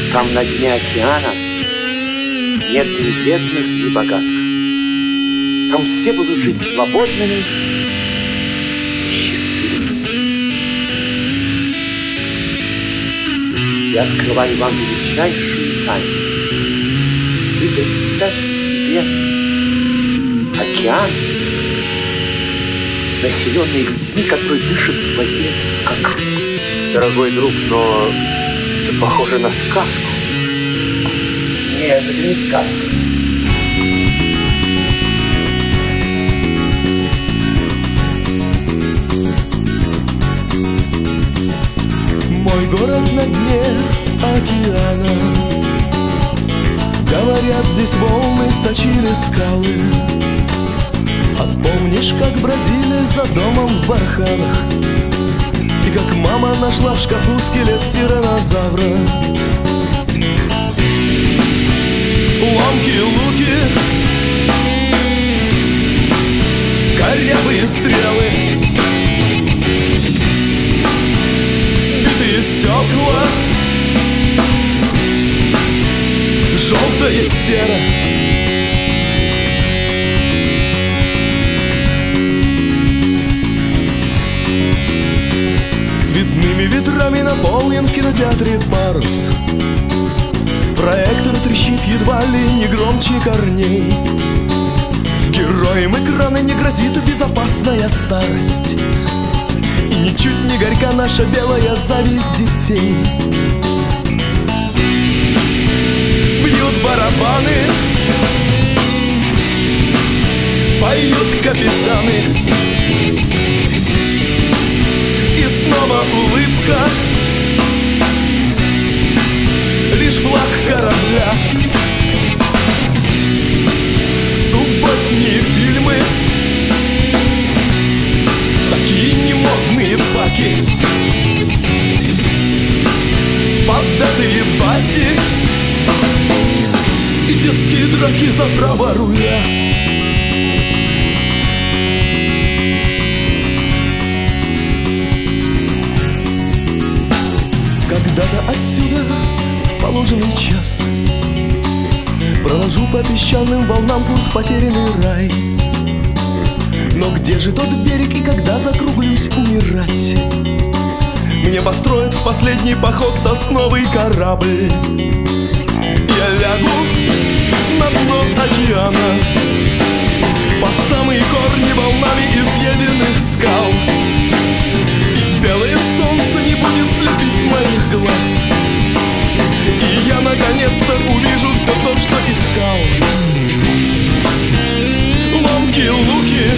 Там на дне океана нет ни бедных, ни богатых. Там все будут жить свободными и счастливыми. Я открываю вам величайшую тайну. Вы представьте себе океан, населенный людьми, которые дышат в воде, как рыба. Дорогой друг, но это похоже на сказку. Нет, это не сказка. Мой город на дне океана. Говорят, здесь волны сточили скалы. А помнишь, как бродили за домом в барханах? И как мама нашла в шкафу скелет тираннозавра? Ломки, луки, корявые стрелы, битые стекла, желтая сера. Цветными ветрами наполнен в кинотеатре парус. Проектор трещит едва ли не громче корней. Героям экрана не грозит безопасная старость. И ничуть не горька наша белая зависть детей. Бьют барабаны, поют капитаны. И снова улыбка, лишь флаг корабля. Субботние фильмы, такие немодные баки, поддатые бати и детские драки за право руля. Когда-то отсюда в положенный час проложу по песчаным волнам курс в потерянный рай. Но где же тот берег и когда закруглюсь умирать? Мне построят в последний поход сосновый корабль. Я лягу на дно океана, под самые корни волнами изъеденных скал. И белое солнце не будет слепить моих глаз. И я наконец-то увижу все то, что искал. Ломки, луки,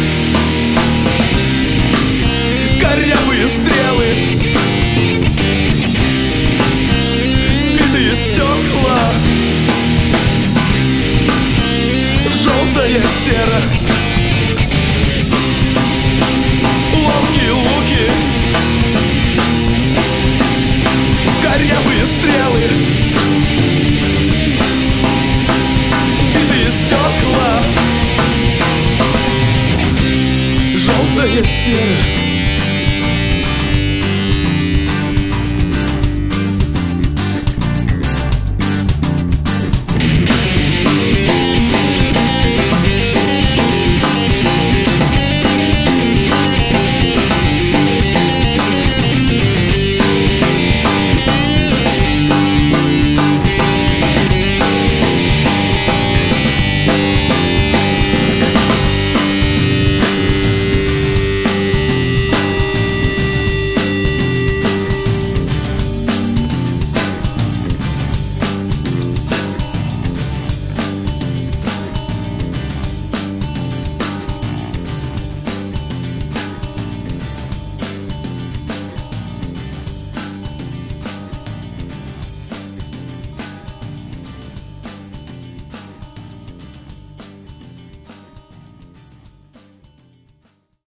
корявые стрелы, битые стекла, желтая сера. Ломки, луки, корявые стрелы, битые стекла, желтая сера.